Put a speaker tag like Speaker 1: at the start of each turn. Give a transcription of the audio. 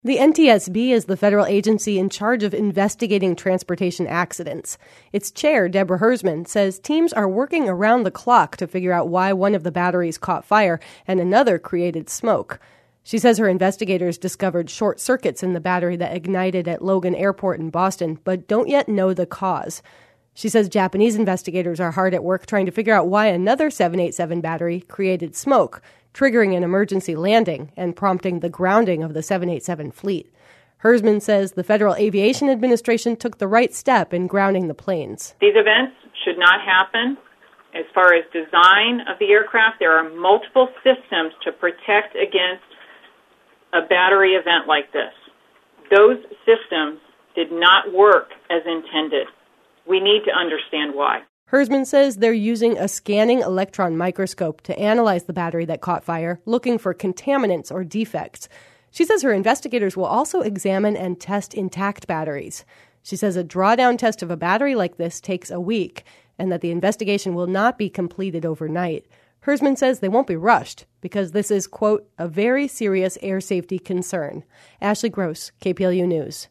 Speaker 1: The NTSB is the federal agency in charge of investigating transportation accidents. Its chair, Deborah Hersman, says teams are working around the clock to figure out why one of the batteries caught fire and another created smoke. She says her investigators discovered short circuits in the battery that ignited at Logan Airport in Boston, but don't yet know the cause. She says Japanese investigators are hard at work trying to figure out why another 787 battery created smoke, triggering an emergency landing and prompting the grounding of the 787 fleet. Hersman says the Federal Aviation Administration took the right step in grounding the planes.
Speaker 2: These events should not happen. As far as design of the aircraft, there are multiple systems to protect against a battery event like this. Those systems did not work as intended. We need to understand why.
Speaker 1: Hersman says they're using a scanning electron microscope to analyze the battery that caught fire, looking for contaminants or defects. She says her investigators will also examine and test intact batteries. She says a drawdown test of a battery like this takes a week, and that the investigation will not be completed overnight. Hersman says they won't be rushed because this is, quote, a very serious air safety concern. Ashley Gross, KPLU News.